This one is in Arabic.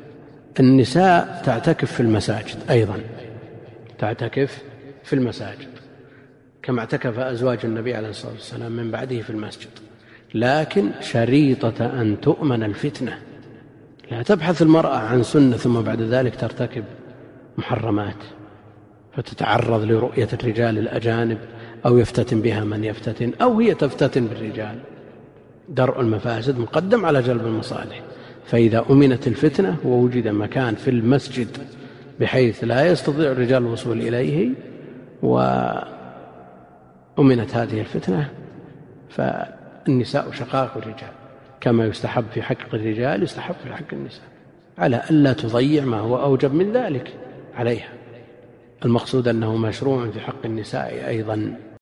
النساء تعتكف في المساجد أيضا، تعتكف في المساجد كما اعتكف أزواج النبي عليه الصلاة والسلام من بعده في المسجد، لكن شريطة أن تؤمن الفتنة. لا تبحث المرأة عن سنة ثم بعد ذلك ترتكب محرمات فتتعرض لرؤية الرجال الأجانب أو يفتتن بها من يفتتن أو هي تفتتن بالرجال. درء المفاسد مقدم على جلب المصالح. فإذا أمنت الفتنة ووجد مكان في المسجد بحيث لا يستطيع الرجال الوصول إليه وأمنت هذه الفتنة، فالنساء شقائق الرجال، كما يستحب في حق الرجال يستحب في حق النساء، على ألا تضيع ما هو أوجب من ذلك عليها. المقصود أنه مشروع في حق النساء أيضا.